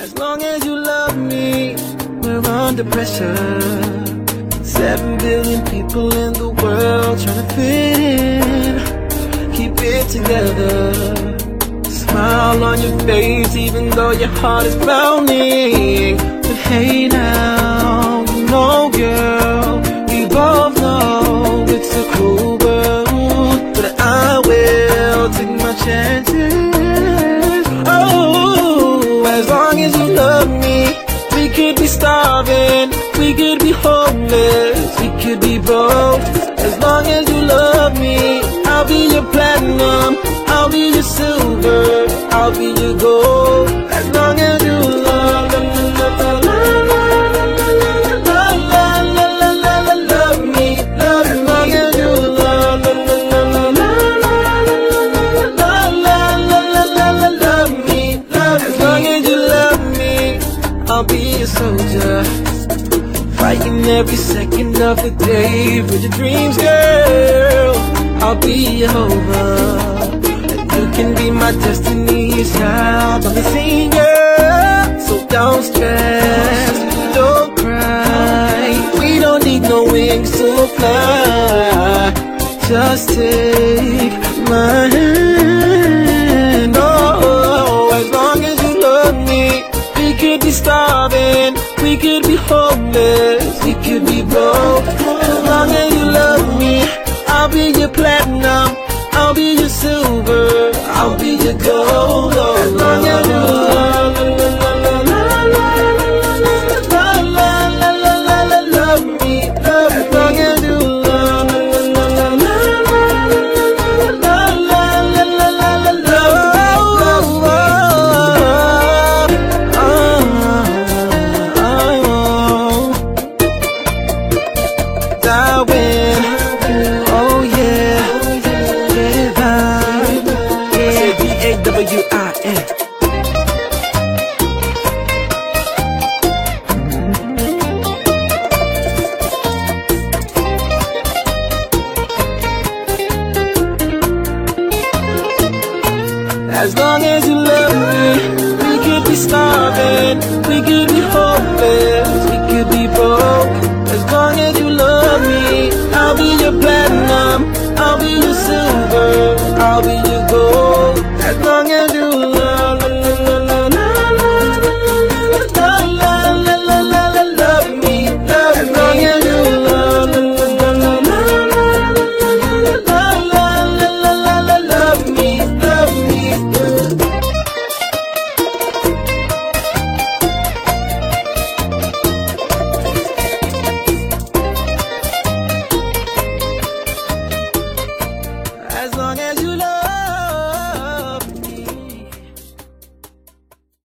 As long as you love me, we're under pressure. 7 billion people in the world trying to fit in. Keep it together. Smile on your face even though your heart is pounding. But hey now, you know girl, we both know it's a cruel world, but I will take my chances. Oh, as long as you love me, we could be starving, we could be homeless, we could be broke. As long as you love me, I'll be your platinum, I'll be your silver, I'll be your gold. As long as you love me, love me. As long as you love me, as long as you love me, I'll be a soldier, fighting every second of the day for your dreams, girl. I'll be Jehovah, and you can be my destiny's child. I'm the singer, so don't stress, don't cry. We don't need no wings to fly. Just take my hand. Oh, as long as you love me, we could be starving, we could be homeless, we could be broke. As long as you love me, I'll be your platinum, I'll be your silver, I'll be your gold. As long as you love me, as long as you love me. Darwin, oh yeah, get out. Say D-A-W-I-N. As long as you love me, we could be starving, we could be hopeless, we could be broke. As long as you love me, I'll be your platinum, I'll be your silver, I'll be your gold. As long as you love me, love me. As long as you love me, love me, love me. As long as